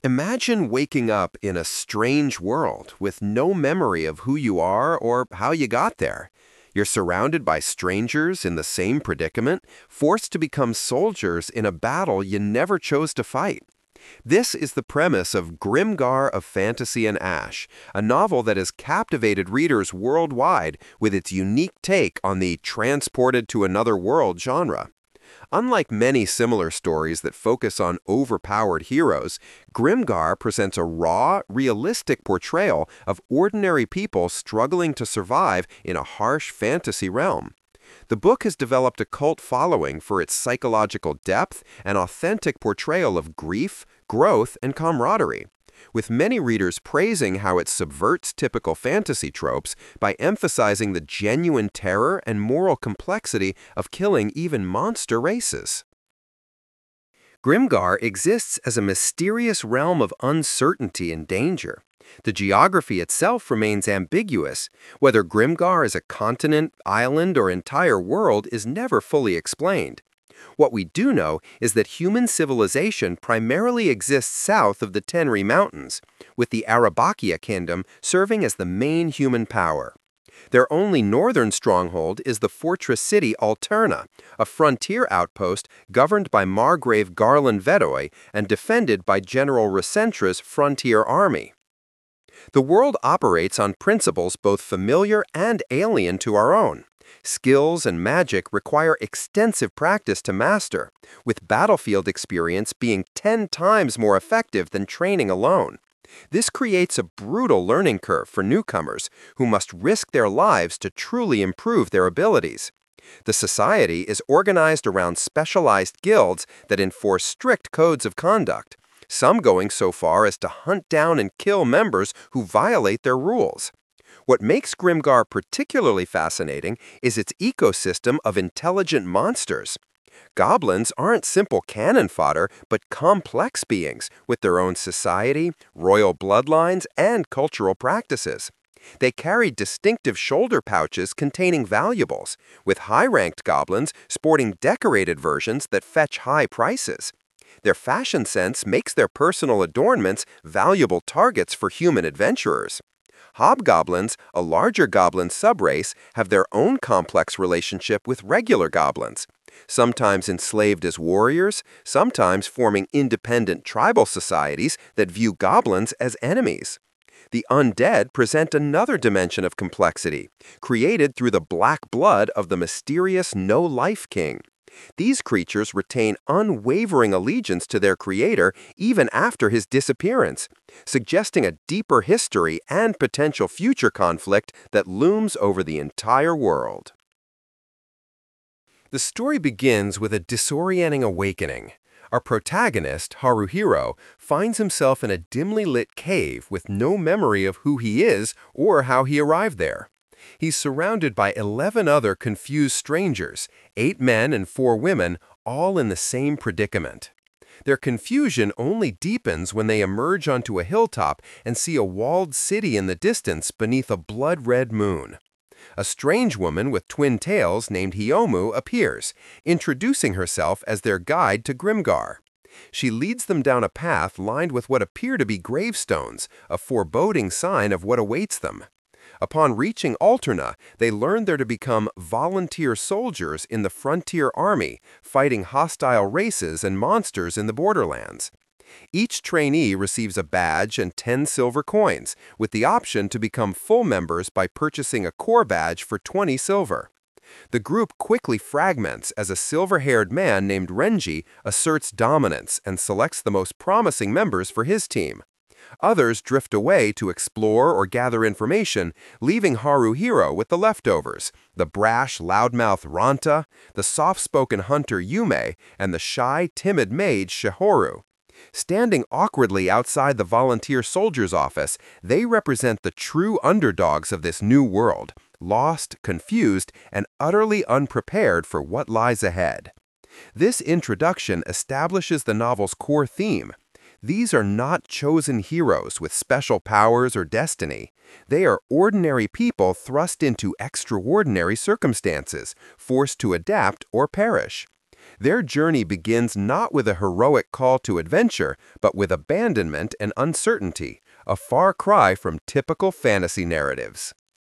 Imagine waking up in a strange world with no memory of who you are or how you got there. You're surrounded by strangers in the same predicament, forced to become soldiers in a battle you never chose to fight. This is the premise of Grimgar of Fantasy and Ash, a novel that has captivated readers worldwide with its unique take on the transported to another world genre. Unlike many similar stories that focus on overpowered heroes, Grimgar presents a raw, realistic portrayal of ordinary people struggling to survive in a harsh fantasy realm. The book has developed a cult following for its psychological depth and authentic portrayal of grief, growth, and camaraderie, with many readers praising how it subverts typical fantasy tropes by emphasizing the genuine terror and moral complexity of killing even monster races. Grimgar exists as a mysterious realm of uncertainty and danger. The geography itself remains ambiguous. Whether Grimgar is a continent, island, or entire world is never fully explained. What we do know is that human civilization primarily exists south of the Tenri Mountains, with the Arabakia Kingdom serving as the main human power. Their only northern stronghold is the fortress city Alterna, a frontier outpost governed by Margrave Garland Vedoy and defended by General Recentra's frontier army. The world operates on principles both familiar and alien to our own. Skills and magic require extensive practice to master, with battlefield experience being 10 times more effective than training alone. This creates a brutal learning curve for newcomers who must risk their lives to truly improve their abilities. The society is organized around specialized guilds that enforce strict codes of conduct, some going so far as to hunt down and kill members who violate their rules. What makes Grimgar particularly fascinating is its ecosystem of intelligent monsters. Goblins aren't simple cannon fodder, but complex beings with their own society, royal bloodlines, and cultural practices. They carry distinctive shoulder pouches containing valuables, with high-ranked goblins sporting decorated versions that fetch high prices. Their fashion sense makes their personal adornments valuable targets for human adventurers. Hobgoblins, a larger goblin subrace, have their own complex relationship with regular goblins, sometimes enslaved as warriors, sometimes forming independent tribal societies that view goblins as enemies. The undead present another dimension of complexity, created through the black blood of the mysterious No-Life King. These creatures retain unwavering allegiance to their creator even after his disappearance, suggesting a deeper history and potential future conflict that looms over the entire world. The story begins with a disorienting awakening. Our protagonist, Haruhiro, finds himself in a dimly lit cave with no memory of who he is or how he arrived there. He's surrounded by 11 other confused strangers, 8 men and 4 women, all in the same predicament. Their confusion only deepens when they emerge onto a hilltop and see a walled city in the distance beneath a blood-red moon. A strange woman with twin tails named Hiomu appears, introducing herself as their guide to Grimgar. She leads them down a path lined with what appear to be gravestones, a foreboding sign of what awaits them. Upon reaching Alterna, they learn they're to become volunteer soldiers in the frontier army, fighting hostile races and monsters in the borderlands. Each trainee receives a badge and 10 silver coins, with the option to become full members by purchasing a core badge for 20 silver. The group quickly fragments as a silver-haired man named Renji asserts dominance and selects the most promising members for his team. Others drift away to explore or gather information, leaving Haruhiro with the leftovers, the brash, loudmouth Ranta, the soft-spoken hunter Yume, and the shy, timid mage Shihoru. Standing awkwardly outside the volunteer soldier's office, they represent the true underdogs of this new world, lost, confused, and utterly unprepared for what lies ahead. This introduction establishes the novel's core theme. These are not chosen heroes with special powers or destiny. They are ordinary people thrust into extraordinary circumstances, forced to adapt or perish. Their journey begins not with a heroic call to adventure, but with abandonment and uncertainty, a far cry from typical fantasy narratives.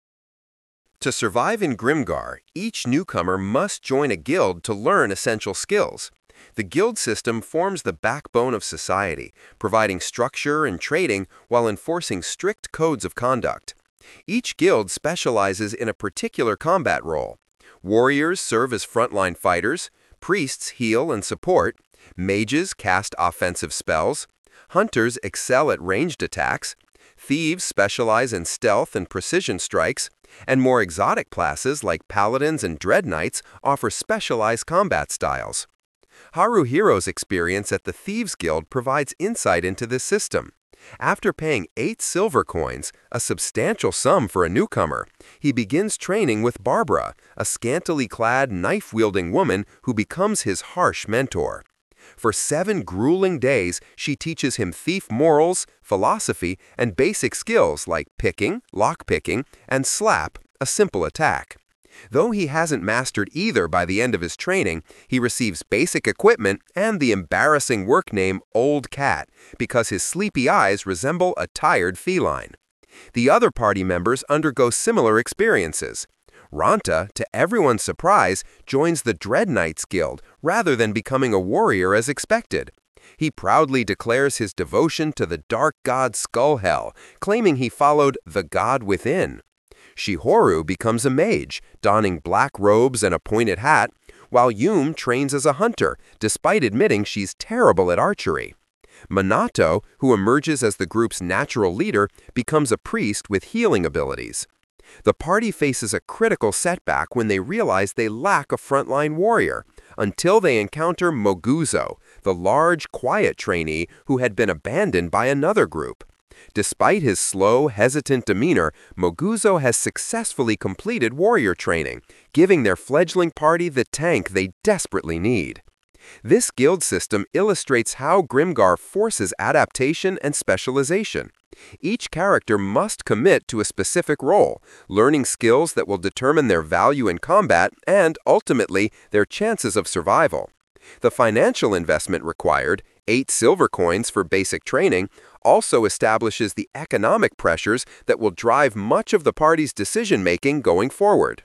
To survive in Grimgar, each newcomer must join a guild to learn essential skills. The guild system forms the backbone of society, providing structure and trading while enforcing strict codes of conduct. Each guild specializes in a particular combat role. Warriors serve as frontline fighters, priests heal and support, mages cast offensive spells, hunters excel at ranged attacks, thieves specialize in stealth and precision strikes, and more exotic classes like paladins and dread knights offer specialized combat styles. Haruhiro's experience at the Thieves Guild provides insight into this system. After paying 8 silver coins, a substantial sum for a newcomer, he begins training with Barbara, a scantily clad, knife-wielding woman who becomes his harsh mentor. For 7 grueling days, she teaches him thief morals, philosophy, and basic skills like picking, lockpicking, and slap, a simple attack. Though he hasn't mastered either by the end of his training, he receives basic equipment and the embarrassing work name Old Cat because his sleepy eyes resemble a tired feline. The other party members undergo similar experiences. Ranta, to everyone's surprise, joins the Dread Knights Guild rather than becoming a warrior as expected. He proudly declares his devotion to the dark god Skullhell, claiming he followed the god within. Shihoru becomes a mage, donning black robes and a pointed hat, while Yume trains as a hunter, despite admitting she's terrible at archery. Minato, who emerges as the group's natural leader, becomes a priest with healing abilities. The party faces a critical setback when they realize they lack a frontline warrior, until they encounter Moguzo, the large, quiet trainee who had been abandoned by another group. Despite his slow, hesitant demeanor, Moguzo has successfully completed warrior training, giving their fledgling party the tank they desperately need. This guild system illustrates how Grimgar forces adaptation and specialization. Each character must commit to a specific role, learning skills that will determine their value in combat and, ultimately, their chances of survival. The financial investment required, 8 silver coins for basic training, also establishes the economic pressures that will drive much of the party's decision-making going forward.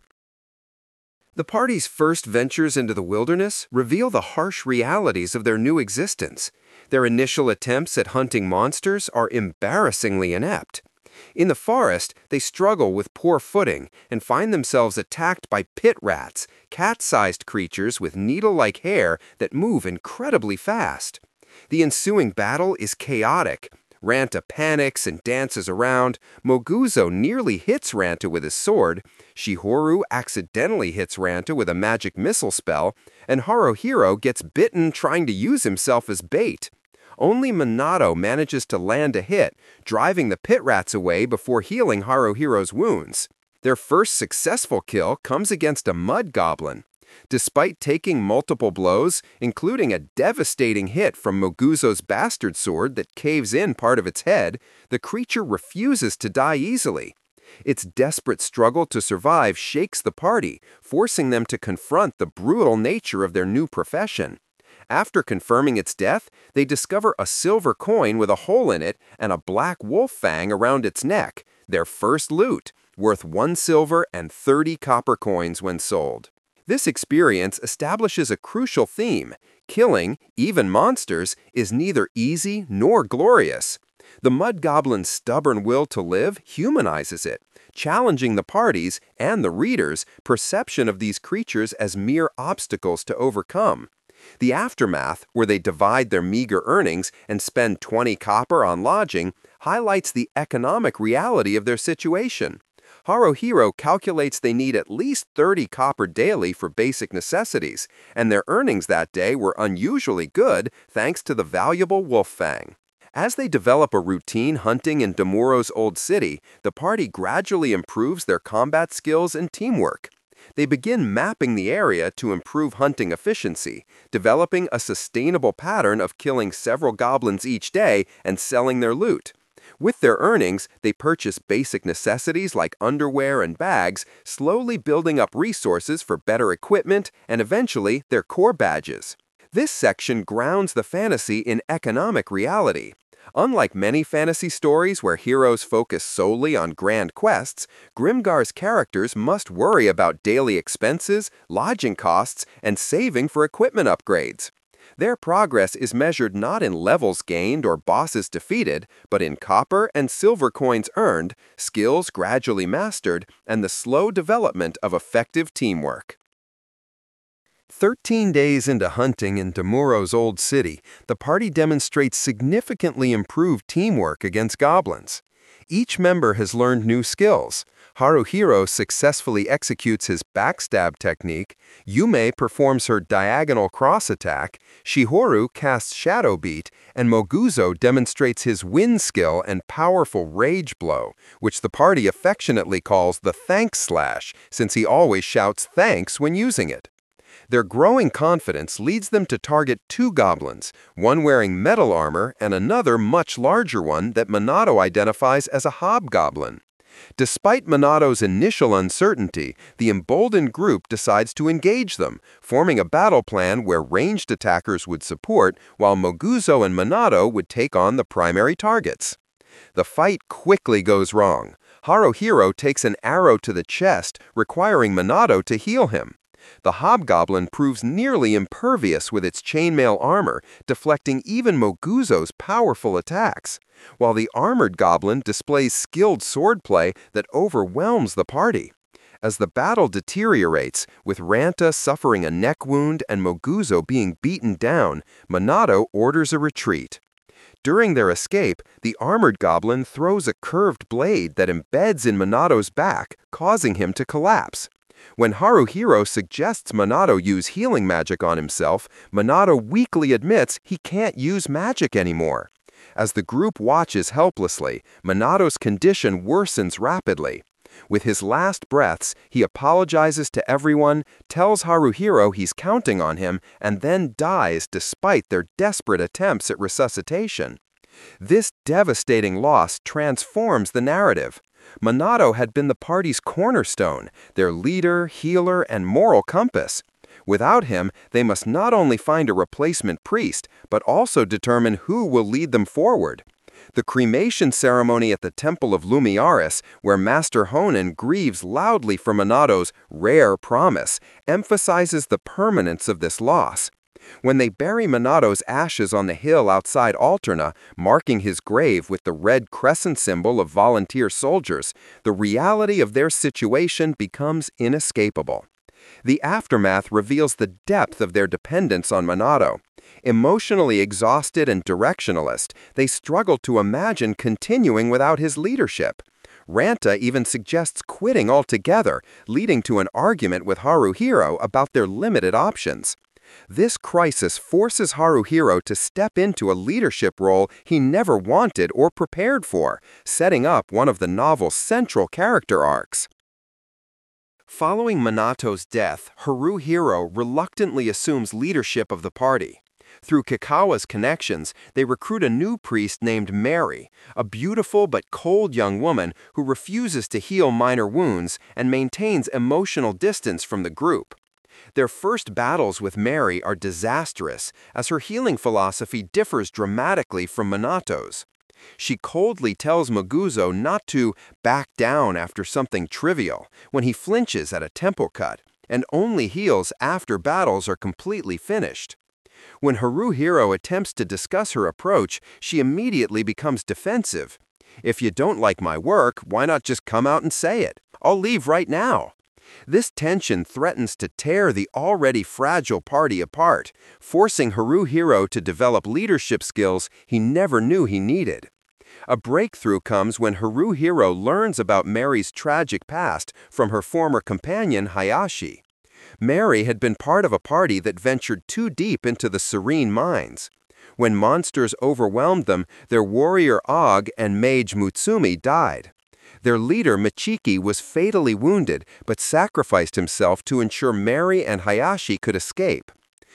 The party's first ventures into the wilderness reveal the harsh realities of their new existence. Their initial attempts at hunting monsters are embarrassingly inept. In the forest, they struggle with poor footing and find themselves attacked by pit rats, cat-sized creatures with needle-like hair that move incredibly fast. The ensuing battle is chaotic. Ranta panics and dances around, Moguzo nearly hits Ranta with his sword, Shihoru accidentally hits Ranta with a magic missile spell, and Haruhiro gets bitten trying to use himself as bait. Only Minato manages to land a hit, driving the pit rats away before healing Haruhiro's wounds. Their first successful kill comes against a mud goblin. Despite taking multiple blows, including a devastating hit from Moguzo's bastard sword that caves in part of its head, the creature refuses to die easily. Its desperate struggle to survive shakes the party, forcing them to confront the brutal nature of their new profession. After confirming its death, they discover a silver coin with a hole in it and a black wolf fang around its neck, their first loot, worth 1 silver and 30 copper coins when sold. This experience establishes a crucial theme. Killing, even monsters, is neither easy nor glorious. The Mud Goblin's stubborn will to live humanizes it, challenging the party's and the reader's perception of these creatures as mere obstacles to overcome. The aftermath, where they divide their meager earnings and spend 20 copper on lodging, highlights the economic reality of their situation. Haruhiro calculates they need at least 30 copper daily for basic necessities, and their earnings that day were unusually good thanks to the valuable wolf fang. As they develop a routine hunting in Damuro's old city, the party gradually improves their combat skills and teamwork. They begin mapping the area to improve hunting efficiency, developing a sustainable pattern of killing several goblins each day and selling their loot. With their earnings, they purchase basic necessities like underwear and bags, slowly building up resources for better equipment and eventually their core badges. This section grounds the fantasy in economic reality. Unlike many fantasy stories where heroes focus solely on grand quests, Grimgar's characters must worry about daily expenses, lodging costs, and saving for equipment upgrades. Their progress is measured not in levels gained or bosses defeated, but in copper and silver coins earned, skills gradually mastered, and the slow development of effective teamwork. 13 days into hunting in Demuro's old city, the party demonstrates significantly improved teamwork against goblins. Each member has learned new skills. Haruhiro successfully executes his backstab technique, Yume performs her diagonal cross attack, Shihoru casts Shadow Beat, and Moguzo demonstrates his wind skill and powerful rage blow, which the party affectionately calls the thanks slash, since he always shouts thanks when using it. Their growing confidence leads them to target two goblins, one wearing metal armor and another much larger one that Minato identifies as a hobgoblin. Despite Minato's initial uncertainty, the emboldened group decides to engage them, forming a battle plan where ranged attackers would support, while Moguzo and Minato would take on the primary targets. The fight quickly goes wrong. Haruhiro takes an arrow to the chest, requiring Minato to heal him. The hobgoblin proves nearly impervious with its chainmail armor, deflecting even Moguzo's powerful attacks, while the armored goblin displays skilled swordplay that overwhelms the party. As the battle deteriorates, with Ranta suffering a neck wound and Moguzo being beaten down, Minato orders a retreat. During their escape, the armored goblin throws a curved blade that embeds in Minato's back, causing him to collapse. When Haruhiro suggests Minato use healing magic on himself, Minato weakly admits he can't use magic anymore. As the group watches helplessly, Minato's condition worsens rapidly. With his last breaths, he apologizes to everyone, tells Haruhiro he's counting on him, and then dies despite their desperate attempts at resuscitation. This devastating loss transforms the narrative. Minato had been the party's cornerstone, their leader, healer, and moral compass. Without him, they must not only find a replacement priest, but also determine who will lead them forward. The cremation ceremony at the Temple of Lumiaris, where Master Honen grieves loudly for Minato's rare promise, emphasizes the permanence of this loss. When they bury Minato's ashes on the hill outside Alterna, marking his grave with the red crescent symbol of volunteer soldiers, the reality of their situation becomes inescapable. The aftermath reveals the depth of their dependence on Minato. Emotionally exhausted and directionalist, they struggle to imagine continuing without his leadership. Ranta even suggests quitting altogether, leading to an argument with Haruhiro about their limited options. This crisis forces Haruhiro to step into a leadership role he never wanted or prepared for, setting up one of the novel's central character arcs. Following Minato's death, Haruhiro reluctantly assumes leadership of the party. Through Kikawa's connections, they recruit a new priest named Mary, a beautiful but cold young woman who refuses to heal minor wounds and maintains emotional distance from the group. Their first battles with Mary are disastrous, as her healing philosophy differs dramatically from Minato's. She coldly tells Moguzo not to back down after something trivial when he flinches at a tempo cut, and only heals after battles are completely finished. When Haruhiro attempts to discuss her approach, she immediately becomes defensive. "If you don't like my work, why not just come out and say it? I'll leave right now." This tension threatens to tear the already fragile party apart, forcing Haruhiro to develop leadership skills he never knew he needed. A breakthrough comes when Haruhiro learns about Mary's tragic past from her former companion Hayashi. Mary had been part of a party that ventured too deep into the Serene Mines. When monsters overwhelmed them, their warrior Og and mage Mutsumi died. Their leader, Michiki, was fatally wounded, but sacrificed himself to ensure Mary and Hayashi could escape.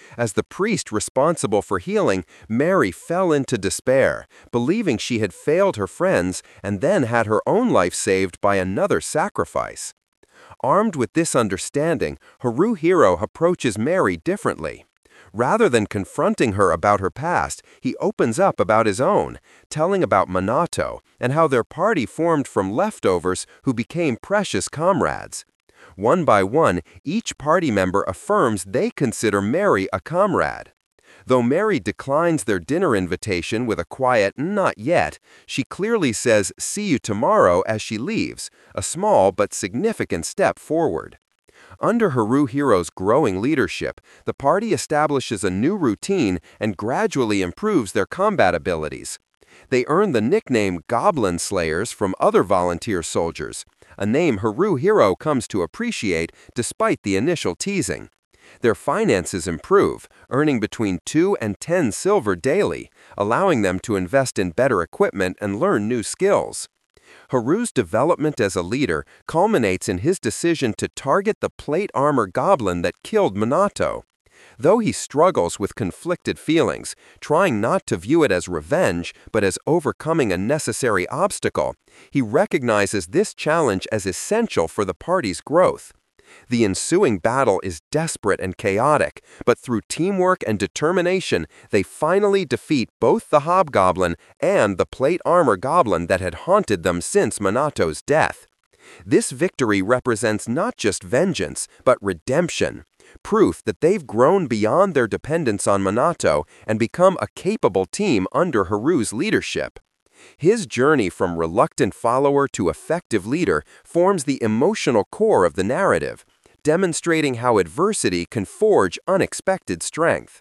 As the priest responsible for healing, Mary fell into despair, believing she had failed her friends and then had her own life saved by another sacrifice. Armed with this understanding, Haruhiro approaches Mary differently. Rather than confronting her about her past, he opens up about his own, telling about Minato and how their party formed from leftovers who became precious comrades. One by one, each party member affirms they consider Mary a comrade. Though Mary declines their dinner invitation with a quiet "not yet," she clearly says "see you tomorrow" as she leaves, a small but significant step forward. Under Haruhiro's growing leadership, the party establishes a new routine and gradually improves their combat abilities. They earn the nickname Goblin Slayers from other volunteer soldiers, a name Haruhiro comes to appreciate despite the initial teasing. Their finances improve, earning between 2 and 10 silver daily, allowing them to invest in better equipment and learn new skills. Haru's development as a leader culminates in his decision to target the plate armor goblin that killed Minato. Though he struggles with conflicted feelings, trying not to view it as revenge but as overcoming a necessary obstacle, he recognizes this challenge as essential for the party's growth. The ensuing battle is desperate and chaotic, but through teamwork and determination, they finally defeat both the hobgoblin and the plate armor goblin that had haunted them since Minato's death. This victory represents not just vengeance, but redemption, proof that they've grown beyond their dependence on Minato and become a capable team under Haru's leadership. His journey from reluctant follower to effective leader forms the emotional core of the narrative, demonstrating how adversity can forge unexpected strength.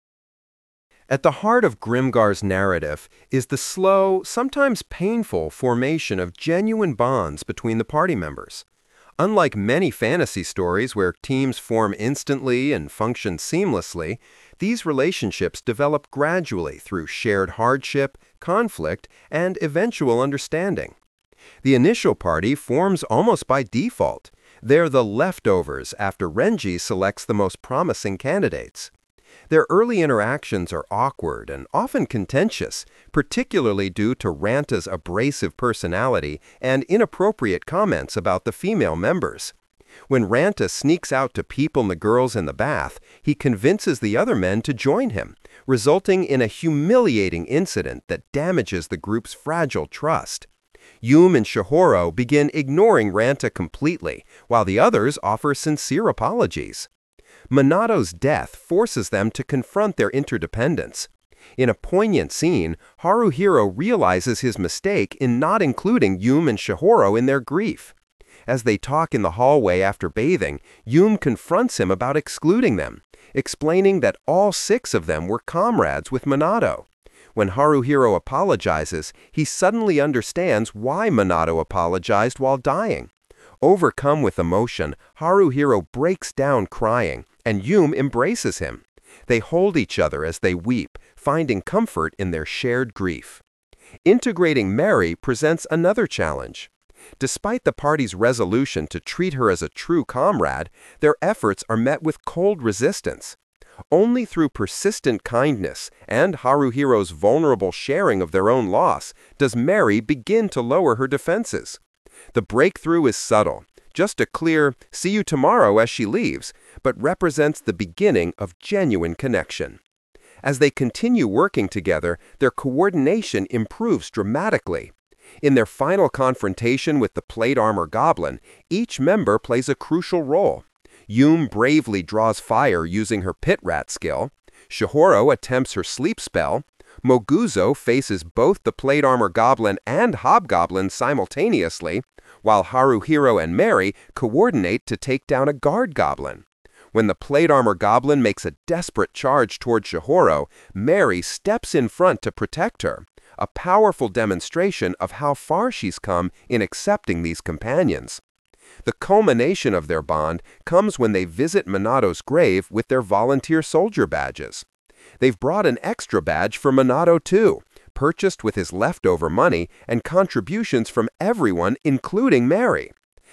At the heart of Grimgar's narrative is the slow, sometimes painful formation of genuine bonds between the party members. Unlike many fantasy stories where teams form instantly and function seamlessly, these relationships develop gradually through shared hardship, conflict, and eventual understanding. The initial party forms almost by default. They're the leftovers after Renji selects the most promising candidates. Their early interactions are awkward and often contentious, particularly due to Ranta's abrasive personality and inappropriate comments about the female members. When Ranta sneaks out to people the girls in the bath, he convinces the other men to join him, resulting in a humiliating incident that damages the group's fragile trust. Yume and Shihoro begin ignoring Ranta completely, while the others offer sincere apologies. Minato's death forces them to confront their interdependence. In a poignant scene, Haruhiro realizes his mistake in not including Yume and Shihoro in their grief. As they talk in the hallway after bathing, Yume confronts him about excluding them, explaining that all 6 of them were comrades with Minato. When Haruhiro apologizes, he suddenly understands why Minato apologized while dying. Overcome with emotion, Haruhiro breaks down crying, and Yume embraces him. They hold each other as they weep, finding comfort in their shared grief. Integrating Mary presents another challenge. Despite the party's resolution to treat her as a true comrade, their efforts are met with cold resistance. Only through persistent kindness and Haruhiro's vulnerable sharing of their own loss does Mary begin to lower her defenses. The breakthrough is subtle, just a clear "see you tomorrow" as she leaves, but represents the beginning of genuine connection. As they continue working together, their coordination improves dramatically. In their final confrontation with the plate armor goblin, each member plays a crucial role. Yume bravely draws fire using her pit rat skill. Shihoro attempts her sleep spell. Moguzo faces both the plate armor goblin and hobgoblin simultaneously, while Haruhiro and Mary coordinate to take down a guard goblin. When the plate armor goblin makes a desperate charge toward Shihoro, Mary steps in front to protect her, a powerful demonstration of how far she's come in accepting these companions. The culmination of their bond comes when they visit Minato's grave with their volunteer soldier badges. They've brought an extra badge for Minato too, purchased with his leftover money and contributions from everyone, including Mary.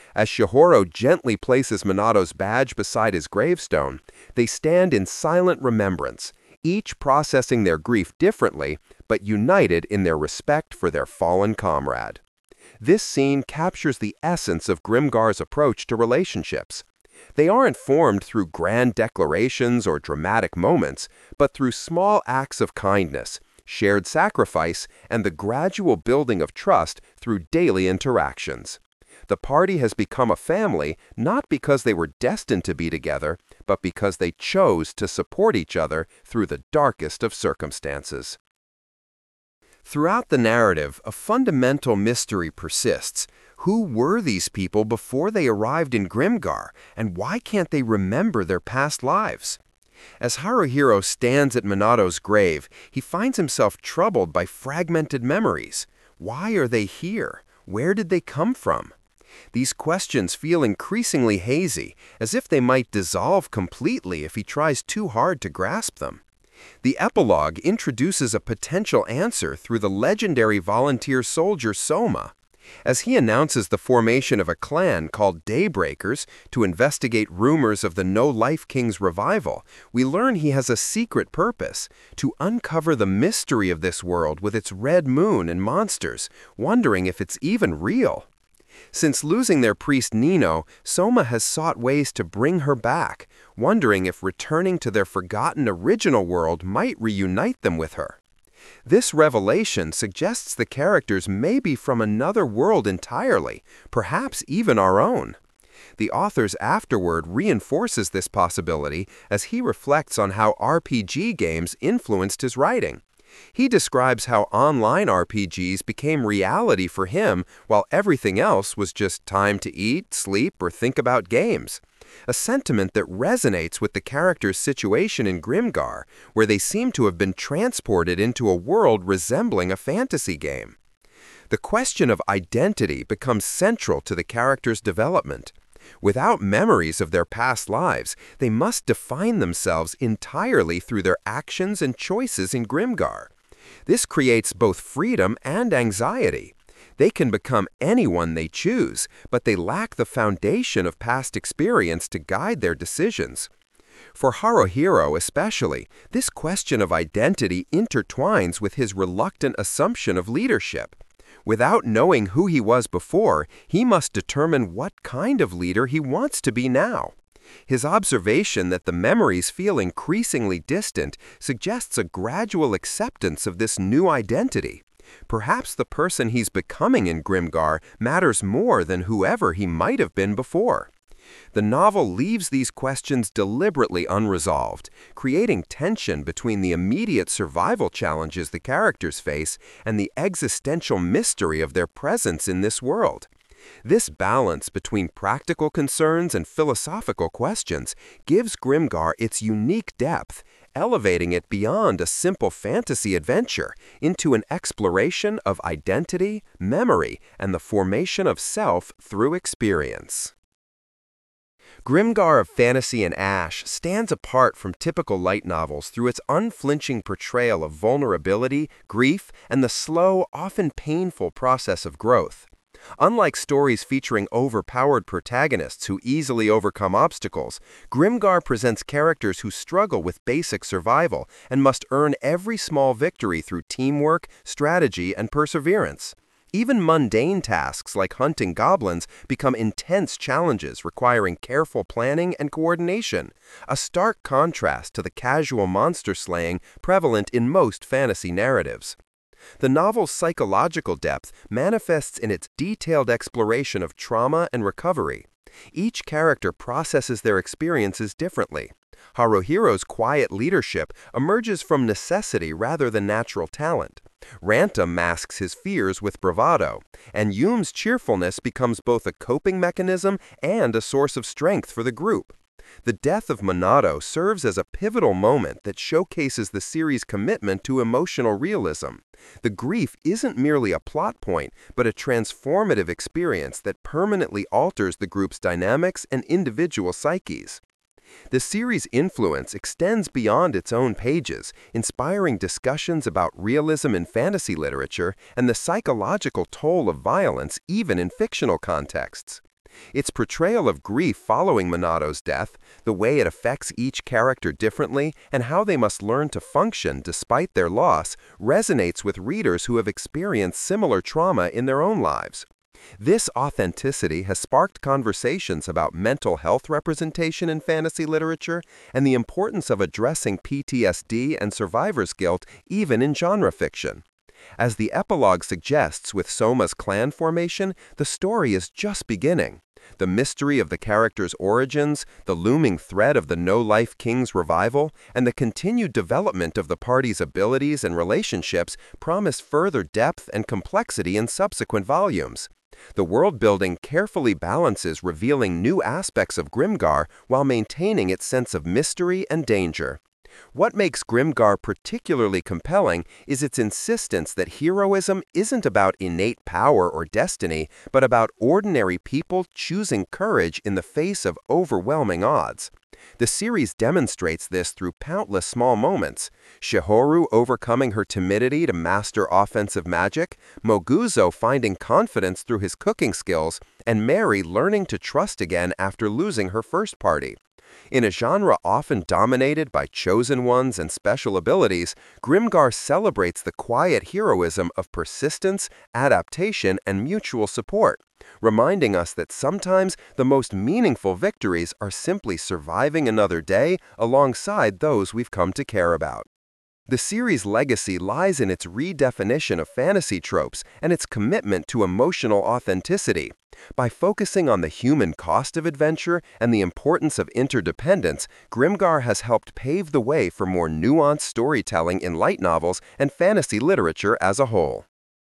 As Shihoro gently places Minato's badge beside his gravestone, they stand in silent remembrance, each processing their grief differently, but united in their respect for their fallen comrade. This scene captures the essence of Grimgar's approach to relationships. They aren't formed through grand declarations or dramatic moments, but through small acts of kindness, shared sacrifice, and the gradual building of trust through daily interactions. The party has become a family not because they were destined to be together, but because they chose to support each other through the darkest of circumstances. Throughout the narrative, a fundamental mystery persists. Who were these people before they arrived in Grimgar, and why can't they remember their past lives? As Haruhiro stands at Minato's grave, he finds himself troubled by fragmented memories. Why are they here? Where did they come from? These questions feel increasingly hazy, as if they might dissolve completely if he tries too hard to grasp them. The epilogue introduces a potential answer through the legendary volunteer soldier Soma. As he announces the formation of a clan called Daybreakers to investigate rumors of the No-Life King's revival, we learn he has a secret purpose: to uncover the mystery of this world with its red moon and monsters, wondering if it's even real. Since losing their priest Nino, Soma has sought ways to bring her back, wondering if returning to their forgotten original world might reunite them with her. This revelation suggests the characters may be from another world entirely, perhaps even our own. The author's afterword reinforces this possibility as he reflects on how RPG games influenced his writing. He describes how online RPGs became reality for him while everything else was just time to eat, sleep, or think about games. A sentiment that resonates with the characters' situation in Grimgar, where they seem to have been transported into a world resembling a fantasy game. The question of identity becomes central to the characters' development. Without memories of their past lives, they must define themselves entirely through their actions and choices in Grimgar. This creates both freedom and anxiety. They can become anyone they choose, but they lack the foundation of past experience to guide their decisions. For Haruhiro especially, this question of identity intertwines with his reluctant assumption of leadership. Without knowing who he was before, he must determine what kind of leader he wants to be now. His observation that the memories feel increasingly distant suggests a gradual acceptance of this new identity. Perhaps the person he's becoming in Grimgar matters more than whoever he might have been before. The novel leaves these questions deliberately unresolved, creating tension between the immediate survival challenges the characters face and the existential mystery of their presence in this world. This balance between practical concerns and philosophical questions gives Grimgar its unique depth, elevating it beyond a simple fantasy adventure into an exploration of identity, memory, and the formation of self through experience. Grimgar of Fantasy and Ash stands apart from typical light novels through its unflinching portrayal of vulnerability, grief, and the slow, often painful process of growth. Unlike stories featuring overpowered protagonists who easily overcome obstacles, Grimgar presents characters who struggle with basic survival and must earn every small victory through teamwork, strategy, and perseverance. Even mundane tasks like hunting goblins become intense challenges requiring careful planning and coordination, a stark contrast to the casual monster slaying prevalent in most fantasy narratives. The novel's psychological depth manifests in its detailed exploration of trauma and recovery. Each character processes their experiences differently. Haruhiro's quiet leadership emerges from necessity rather than natural talent. Rantum masks his fears with bravado, and Yume's cheerfulness becomes both a coping mechanism and a source of strength for the group. The death of Minato serves as a pivotal moment that showcases the series' commitment to emotional realism. The grief isn't merely a plot point, but a transformative experience that permanently alters the group's dynamics and individual psyches. The series' influence extends beyond its own pages, inspiring discussions about realism in fantasy literature and the psychological toll of violence even in fictional contexts. Its portrayal of grief following Monato's death, the way it affects each character differently, and how they must learn to function despite their loss, resonates with readers who have experienced similar trauma in their own lives. This authenticity has sparked conversations about mental health representation in fantasy literature and the importance of addressing PTSD and survivor's guilt even in genre fiction. As the epilogue suggests with Soma's clan formation, the story is just beginning. The mystery of the character's origins, the looming threat of the No-Life King's revival, and the continued development of the party's abilities and relationships promise further depth and complexity in subsequent volumes. The world-building carefully balances revealing new aspects of Grimgar while maintaining its sense of mystery and danger. What makes Grimgar particularly compelling is its insistence that heroism isn't about innate power or destiny, but about ordinary people choosing courage in the face of overwhelming odds. The series demonstrates this through countless small moments: Shihoru overcoming her timidity to master offensive magic, Moguzo finding confidence through his cooking skills, and Mary learning to trust again after losing her first party. In a genre often dominated by chosen ones and special abilities, Grimgar celebrates the quiet heroism of persistence, adaptation, and mutual support, reminding us that sometimes the most meaningful victories are simply surviving another day alongside those we've come to care about. The series' legacy lies in its redefinition of fantasy tropes and its commitment to emotional authenticity. By focusing on the human cost of adventure and the importance of interdependence, Grimgar has helped pave the way for more nuanced storytelling in light novels and fantasy literature as a whole.